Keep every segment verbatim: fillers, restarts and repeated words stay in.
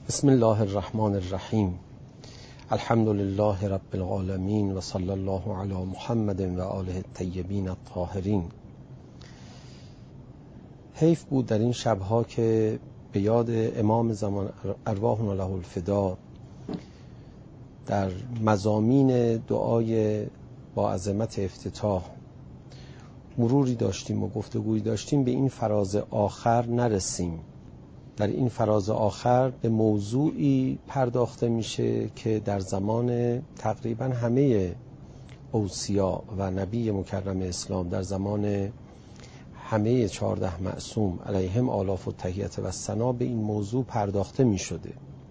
بسم الله الرحمن الرحیم. الحمد لله رب العالمین و صلی الله علی محمد و آله الطیبین الطاهرین. حیف بود در این شبها که به یاد امام زمان ارواحنا له الفدا در مضامین دعای با عظمت افتتاح مروری داشتیم و گفتگویی داشتیم، به این فراز آخر نرسیم. در این فراز آخر به موضوعی پرداخته میشه که در زمان تقریبا همه اوصیا و نبی مکرم اسلام، در زمان همه چهارده معصوم علیهم آلاف التحیت و ثنا به این موضوع پرداخته میشده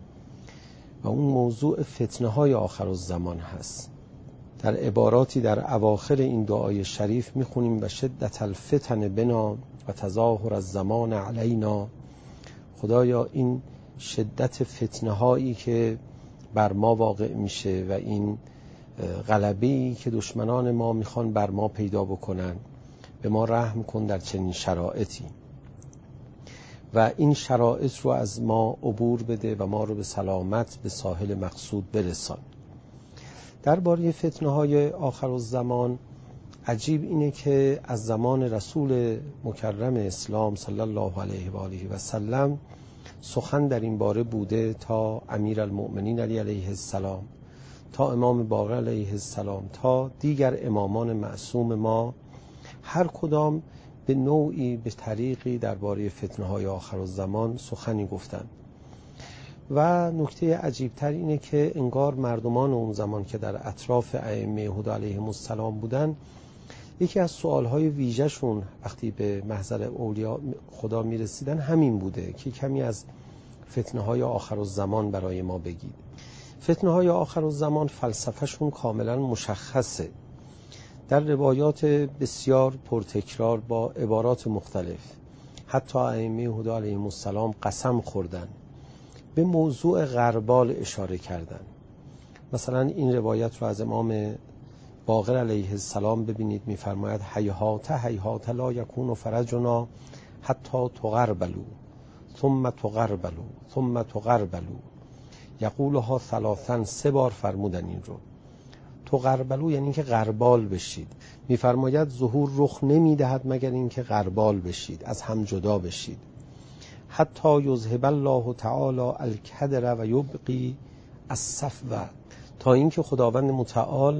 و اون موضوع فتنه های آخر الزمان هست. در عباراتی در اواخر این دعای شریف میخونیم و شدت الفتن بنا و تظاهر الزمان علینا. خدایا این شدت فتنه هایی که بر ما واقع میشه و این غلبه‌ای که دشمنان ما میخوان بر ما پیدا بکنن، به ما رحم کن در چنین شرایطی و این شرایط رو از ما عبور بده و ما رو به سلامت به ساحل مقصود برسان. درباره فتنه های آخر الزمان عجیب اینه که از زمان رسول مکرم اسلام صلی الله علیه و آله و سلم سخن در این باره بوده تا امیرالمؤمنین علی علیه السلام، تا امام باقر علیه السلام، تا دیگر امامان معصوم ما، هر کدام به نوعی به طریقی درباره فتنه های آخر الزمان سخنی گفتند. و نکته عجیبتر اینه که انگار مردمان اون زمان که در اطراف ائمه هدی علیهم السلام بودن، یکی از سوالهای ویژه‌شون وقتی به محضر اولیاء خدا میرسیدن همین بوده که کمی از فتنه های آخر الزمان برای ما بگید. فتنه های آخر الزمان فلسفه‌شون کاملا مشخصه. در روایات بسیار پرتکرار با عبارات مختلف، حتی ائمه هدی علیهم السلام قسم خوردن، به موضوع غربال اشاره کردن. مثلا این روایت رو از امام باقر علیه السلام ببینید، میفرماید هیهات هیهات لا یکون فرجنا حتی تغربلو ثم تغربلو ثم تغربلو. یقولها ثلاثا، سه بار فرمودن این رو. تغربلو یعنی که غربال بشید. میفرماید ظهور رخ نمیدهد مگر اینکه غربال بشید، از هم جدا بشید. حتی یذهب الله تعالی الکدر و یبقی الصفو، تا اینکه خداوند متعال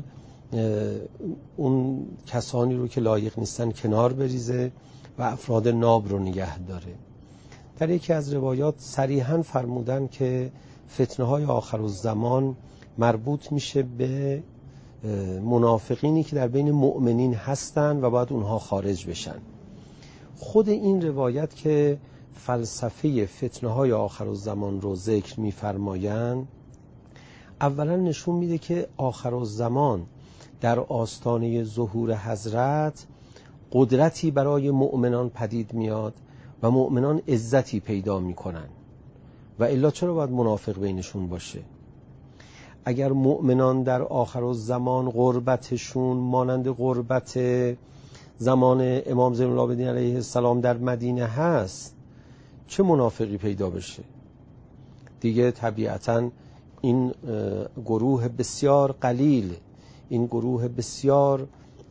اون کسانی رو که لایق نیستن کنار بریزه و افراد ناب رو نگه داره. در یکی از روایات صریحاً فرمودن که فتنه های آخر الزمان مربوط میشه به منافقینی که در بین مؤمنین هستن و باید اونها خارج بشن. خود این روایت که فلسفه فتنه های آخر الزمان رو ذکر میفرمایند، اولا نشون میده که آخر الزمان در آستانه ظهور حضرت قدرتی برای مؤمنان پدید میاد و مؤمنان عزتی پیدا میکنن و الا چرا باید منافق بینشون باشه؟ اگر مؤمنان در آخر الزمان غربتشون مانند غربت زمان امام زین العابدین علیه السلام در مدینه هست، چه منافقی پیدا بشه؟ دیگه طبیعتاً این گروه بسیار قلیل، این گروه بسیار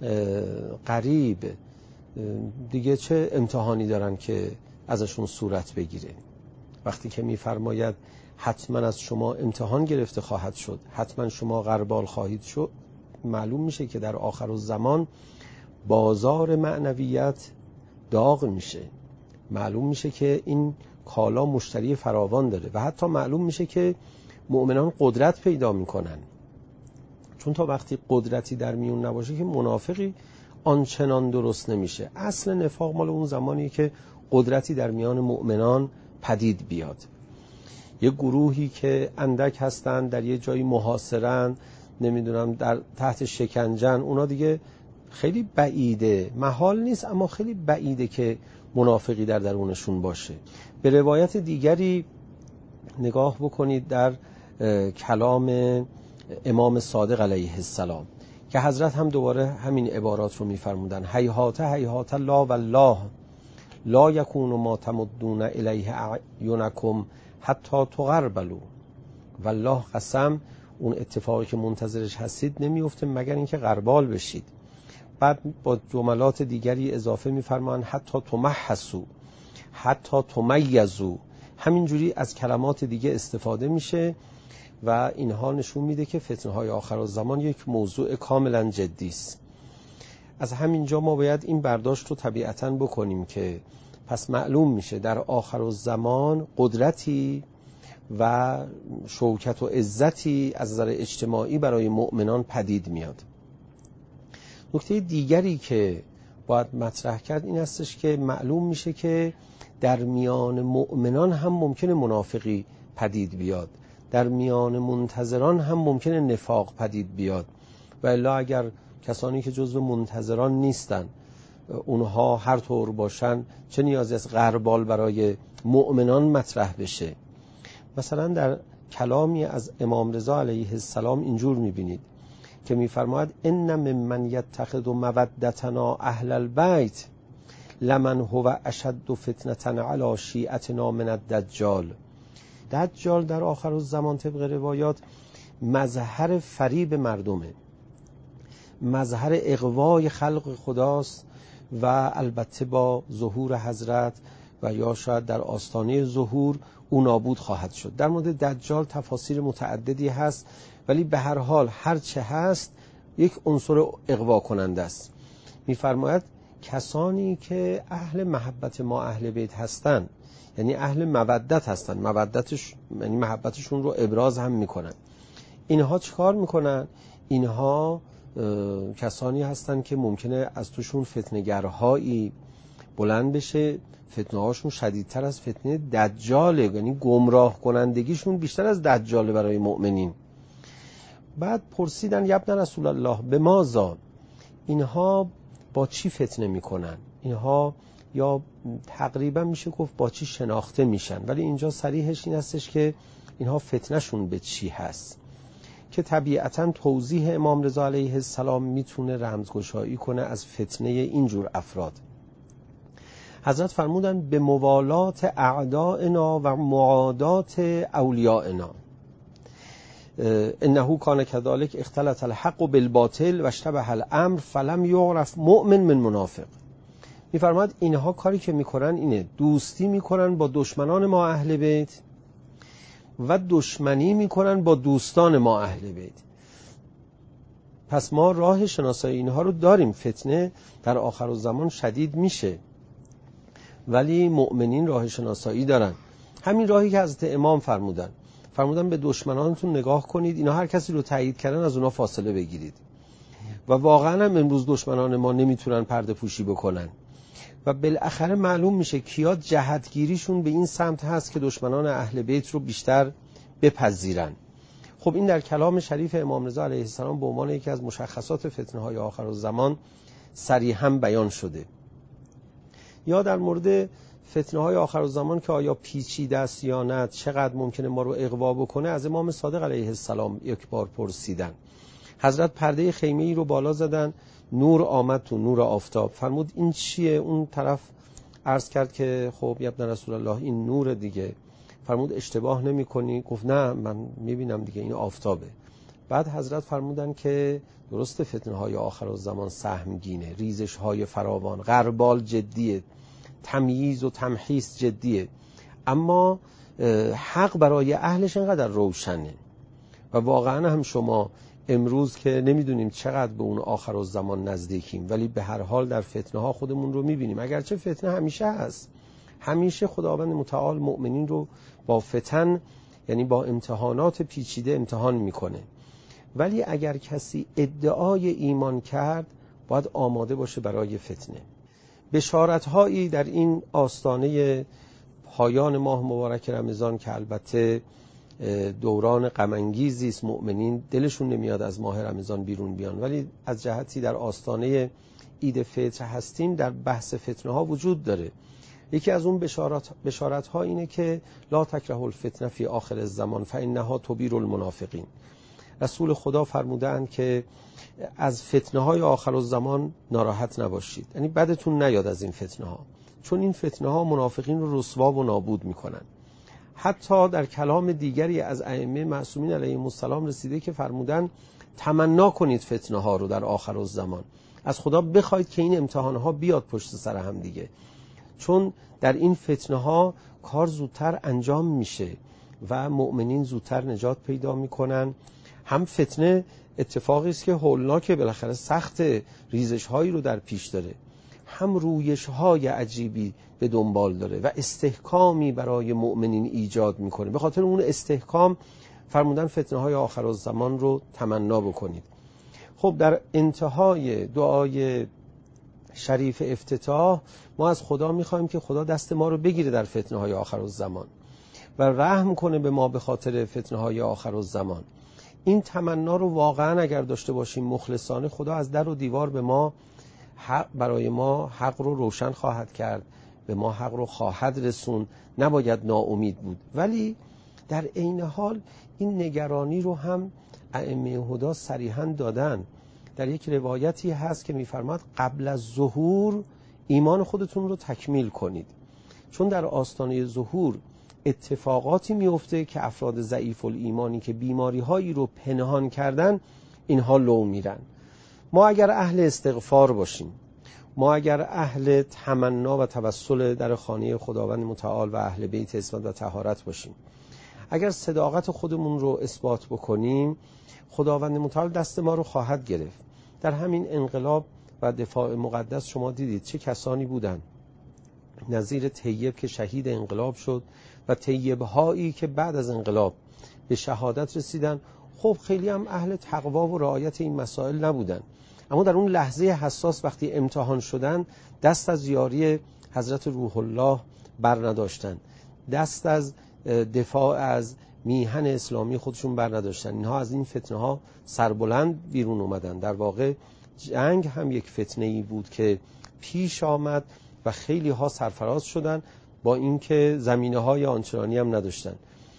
غریب دیگه چه امتحانی دارن که ازشون صورت بگیره؟ وقتی که میفرماید حتما از شما امتحان گرفته خواهد شد، حتما شما غربال خواهید شد، معلوم میشه که در آخر الزمان بازار معنویت داغ میشه. معلوم میشه که این کالا مشتری فراوان داره و حتی معلوم میشه که مؤمنان قدرت پیدا میکنن، چون تا وقتی قدرتی در میون نباشه که منافقی آنچنان درست نمیشه. اصل نفاق مال اون زمانیه که قدرتی در میان مؤمنان پدید بیاد. یه گروهی که اندک هستن، در یه جایی محاصرن، نمیدونم در تحت شکنجن، اونا دیگه خیلی بعیده، محال نیست اما خیلی بعیده که منافقی در درونشون باشه. به روایت دیگری نگاه بکنید در کلام امام صادق علیه السلام که حضرت هم دوباره همین عبارات رو میفرمودن: هیهات هیهات لا والله لا یکون ما تمدون الیه اعینکم حتی تغربلوا، والله قسم اون اتفاقی که منتظرش هستید نمیفته مگر اینکه غربال بشید. بعد با جملات دیگری اضافه می‌فرمایند حتی تمحصوا، حتی تمیزوا. همینجوری از کلمات دیگه استفاده میشه و اینها نشون میده که فتنه‌های آخرالزمان یک موضوع کاملا جدی است. از همینجا ما باید این برداشت رو طبیعتاً بکنیم که پس معلوم میشه در آخرالزمان قدرتی و شوکت و عزتی از نظر اجتماعی برای مؤمنان پدید میاد. نکته دیگری که باید مطرح کرد این هستش که معلوم میشه که در میان مؤمنان هم ممکنه منافقی پدید بیاد، در میان منتظران هم ممکنه نفاق پدید بیاد، و الا اگر کسانی که جزو منتظران نیستن اونها هر طور باشن چه نیازی است غربال برای مؤمنان مطرح بشه. مثلا در کلامی از امام رضا علیه السلام اینجور میبینید که میفرماید ان ممن یتخذ مودتنا اهل البیت لمن هو اشد فتنة علی شیعتنا من الدجال. دجال در آخر الزمان طبق روایات مظهر فریب مردمه، مظهر اغوای خلق خداست و البته با ظهور حضرت و یا شاید در آستانه ظهور او نابود خواهد شد. در مورد دجال تفاسیر متعددی هست، ولی به هر حال هر چه هست یک عنصر اغوا کننده است. میفرماید کسانی که اهل محبت ما اهل بیت هستن، یعنی اهل مودت هستن، مودتش یعنی محبتشون رو ابراز هم میکنن، اینها چیکار میکنن؟ اینها کسانی هستن که ممکنه از توشون فتنه‌گرهایی بلند بشه، فتنه هاشون شدیدتر از فتنه دجاله، یعنی گمراه کنندگیشون بیشتر از دجاله برای مؤمنین. بعد پرسیدن یبن رسول الله به ماذا، اینها با چی فتنه میکنن؟ اینها یا تقریبا میشه گفت با چی شناخته میشن، ولی اینجا صریحش این هستش که اینها فتنهشون به چی هست، که طبیعتاً توضیح امام رضا علیه السلام میتونه رمزگشایی کنه از فتنه اینجور افراد. حضرت فرمودن به موالات اعدائنا و معادات اولیائنا انه کان کذالک اختلط الحق بالباطل و اشتبه الامر فلم یعرف مؤمن من منافق. میفرماد اینها کاری که میکنن اینه دوستی میکنن با دشمنان ما اهل بیت و دشمنی میکنن با دوستان ما اهل بیت. پس ما راه شناسایی اینها رو داریم. فتنه در آخر الزمان شدید میشه، ولی مؤمنین راه شناسایی دارن، همین راهی که حضرت امام فرمودن فرمودن به دشمنانتون نگاه کنید، اینا هر کسی رو تایید کردن از اونا فاصله بگیرید. و واقعا هم امروز دشمنان ما نمیتونن پرده پوشی بکنن و بالاخره معلوم میشه کیا جهتگیریشون به این سمت هست که دشمنان اهل بیت رو بیشتر بپذیرن. خب این در کلام شریف امام رضا علیه السلام به عنوان یکی از مشخصات فتنه های آخر الزمان صریحاً بیان شده. یا در مورد فتنه های آخر الزمان که آیا پیچیده است یا نه، چقدر ممکنه ما رو اغوا بکنه، از امام صادق علیه السلام یک بار پرسیدن. حضرت پرده خیمه ای رو بالا زدن، نور آمد تو، نور آفتاب. فرمود این چیه؟ اون طرف عرض کرد که خب یبن رسول الله این نور دیگه. فرمود اشتباه نمی کنی؟ گفت نه من میبینم دیگه این آفتابه. بعد حضرت فرمودن که درست فتنه های آخر الزمان سهمگینه، ریزش های فراوان، غربال جدیه، تمییز و تمحیص جدیه، اما حق برای اهلش انقدر روشنه. و واقعا هم شما امروز که نمیدونیم چقدر به اون آخر الزمان نزدیکیم، ولی به هر حال در فتنه ها خودمون رو میبینیم. اگرچه فتنه همیشه هست، همیشه خداوند متعال مؤمنین رو با فتن، یعنی با امتحانات پیچیده امتحان میکنه، ولی اگر کسی ادعای ایمان کرد باید آماده باشه برای فتنه. بشارت هایی در این آستانه پایان ماه مبارک رمضان که البته دوران غم انگیزی است، مؤمنین دلشون نمیاد از ماه رمضان بیرون بیان، ولی از جهتی در آستانه عید فطر هستیم، در بحث فتنه ها وجود داره. یکی از اون بشارت بشارت ها اینه که لا تکره الفتنه فی آخر الزمان فانها تبیر المنافقین. رسول خدا فرمودند که از فتنه های آخر الزمان ناراحت نباشید، یعنی بدتون نیاد از این فتنه ها، چون این فتنه ها منافقین رو رسوا و نابود میکنن. حتی در کلام دیگری از ائمه معصومین علیهم السلام رسیده که فرمودن تمنا کنید فتنه ها رو در آخر الزمان، از خدا بخواید که این امتحان ها بیاد پشت سر هم دیگه، چون در این فتنه ها کار زودتر انجام میشه و مؤمنین زودتر نجات پیدا میکنن. هم فتنه اتفاقی است که هولناکه، بالاخره سخت ریزش هایی رو در پیش داره، هم رویش های عجیبی به دنبال داره و استحکامی برای مؤمنین ایجاد میکنه. به خاطر اون استحکام فرمودن فتنه های آخر الزمان رو تمنا بکنید. خب در انتهای دعای شریف افتتاح ما از خدا میخوایم که خدا دست ما رو بگیره در فتنه های آخر الزمان و رحم کنه به ما به خاطر فتنه های آخر الزمان. این تمنا رو واقعا اگر داشته باشیم مخلصانه، خدا از در و دیوار به ما حق برای ما حق رو روشن خواهد کرد، به ما حق رو خواهد رسون، نباید ناامید بود. ولی در عین حال این نگرانی رو هم ائمه هدی صریحاً دادن. در یک روایتی هست که می‌فرماد قبل از ظهور ایمان خودتون رو تکمیل کنید، چون در آستانه ظهور اتفاقاتی میفته که افراد ضعیف الایمانی که بیماری هایی رو پنهان کردن اینها لو میرن. ما اگر اهل استغفار باشیم، ما اگر اهل تمنا و توسل در خانه خداوند متعال و اهل بیت عصمت و طهارت باشیم، اگر صداقت خودمون رو اثبات بکنیم، خداوند متعال دست ما رو خواهد گرفت. در همین انقلاب و دفاع مقدس شما دیدید چه کسانی بودن، نظیر طیب که شهید انقلاب شد و طیب‌هایی که بعد از انقلاب به شهادت رسیدن. خب خیلی هم اهل تقوا و رعایت این مسائل نبودن، اما در اون لحظه حساس وقتی امتحان شدن دست از یاری حضرت روح الله بر نداشتن، دست از دفاع از میهن اسلامی خودشون بر نداشتن. اینها از این فتنه ها سربلند بیرون اومدن. در واقع جنگ هم یک فتنه ای بود که پیش آمد و خیلی ها سرفراز شدن با اینکه زمینه های آنچنانی هم نداشتن.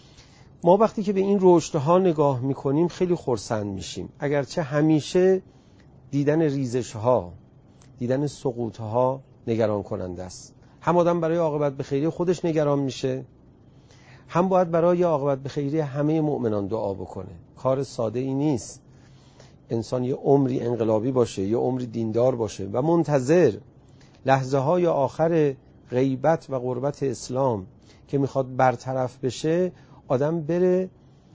ما وقتی که به این رشدها نگاه میکنیم خیلی خرسند میشیم، اگرچه همیشه دیدن ریزش ها، دیدن سقوط ها نگران کننده است. هم آدم برای عاقبت به خیری خودش نگران میشه، هم باید برای عاقبت به خیری همه مؤمنان دعا بکنه. کار ساده ای نیست انسان یه عمری انقلابی باشه، یه عمری دیندار باشه و منتظر لحظه های آخر غیبت و غربت اسلام که میخواد برطرف بشه، آدم بره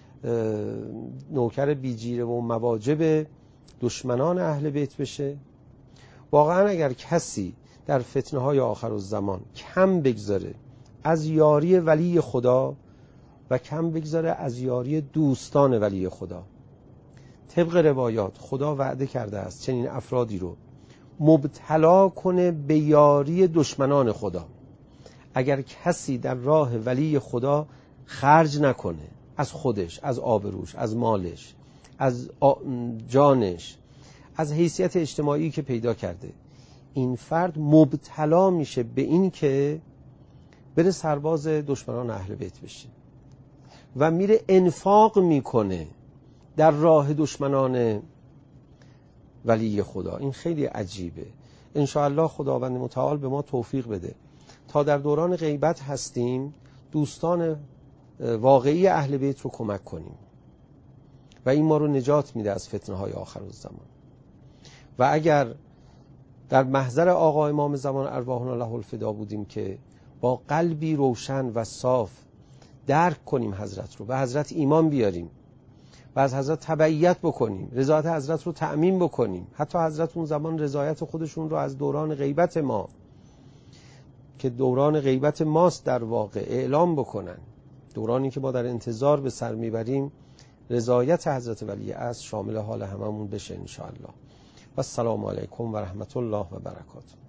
نوکر بیجیره و مواجب دشمنان اهل بیت بشه. واقعا اگر کسی در فتنه های آخر الزمان کم بگذاره از یاری ولی خدا و کم بگذاره از یاری دوستان ولی خدا، طبق روایات خدا وعده کرده است چنین افرادی رو مبتلا کنه به یاری دشمنان خدا. اگر کسی در راه ولی خدا خرج نکنه از خودش، از آبروش، از مالش، از جانش، از حیثیت اجتماعی که پیدا کرده، این فرد مبتلا میشه به این که بره سرباز دشمنان اهل بیت بشه و میره انفاق میکنه در راه دشمنان ولی خدا. این خیلی عجیبه. انشاءالله خداوند متعال به ما توفیق بده تا در دوران غیبت هستیم دوستان واقعی اهل بیت رو کمک کنیم و این ما رو نجات میده از فتنه های آخر الزمان. و اگر در محضر آقا امام زمان ارواحنا له الفدا بودیم که با قلبی روشن و صاف درک کنیم حضرت رو، به حضرت ایمان بیاریم و از حضرت تبعیت بکنیم، رضایت حضرت رو تأمین بکنیم. حتی حضرت اون زمان رضایت خودشون رو از دوران غیبت ما که دوران غیبت ماست در واقع اعلام بکنن، دورانی که ما در انتظار به سر میبریم، رضایت حضرت ولی عصر شامل حال هممون بشه انشاءالله. و السلام علیکم و رحمت الله و برکاته.